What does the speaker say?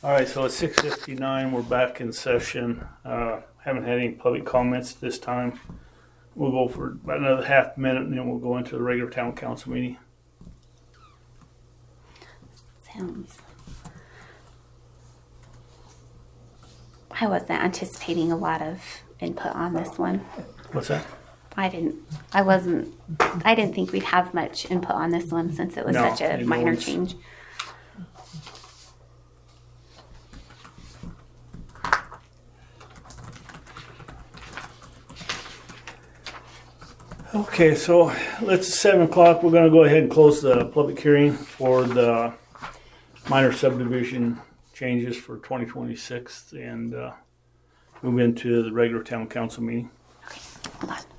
All right, so it's 6:59. We're back in session. Haven't had any public comments this time. We'll go for about another half minute, and then we'll go into the regular town council meeting. Sounds. I wasn't anticipating a lot of input on this one. What's that? I didn't think we'd have much input on this one since it was No, such a it minor was. change. Okay, so it's 7 o'clock. We're going to go ahead and close the public hearing for the minor subdivision changes for 2026 and move into the regular town council meeting. Okay, hold on.